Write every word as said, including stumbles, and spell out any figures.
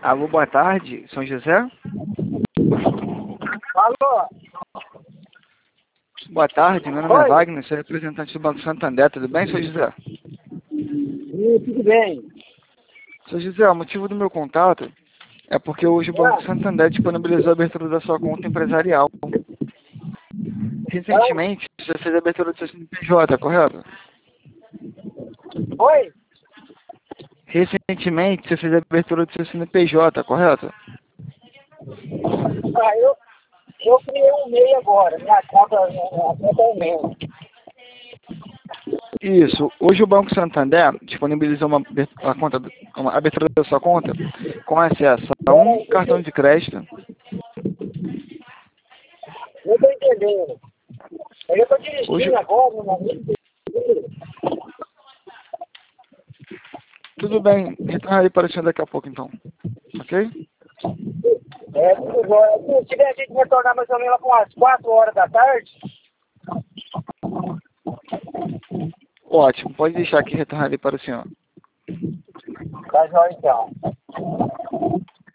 Alô, boa tarde, São José? Alô? Boa tarde, meu nome é Oi? Wagner, sou representante do Banco Santander, tudo bem, São José? Sim, tudo bem. São José, o motivo do meu contato é porque hoje o Banco Ah, Santander disponibilizou a abertura da sua conta empresarial. ah, Recentemente, você fez a abertura do seu C N P J, correto? oi? Recentemente, você fez a abertura do seu C N P J, correto? Ah, eu, eu criei um MEI agora. Minha conta, minha conta é um MEI. Isso. Hoje o Banco Santander disponibilizou uma, aber- a conta, do- uma abertura da sua conta com acesso a um Peraí, deixa cartão eu de crédito. não estou entendendo. Eu estou Hoje, dirigindo agora, no momento. tudo bem, retornarei para o senhor daqui a pouco então. Ok? É, tudo bom. Se tiver a gente retornar mais ou menos lá com umas quatro horas da tarde, Ótimo, pode deixar que retornarei para o senhor. tá jóia então.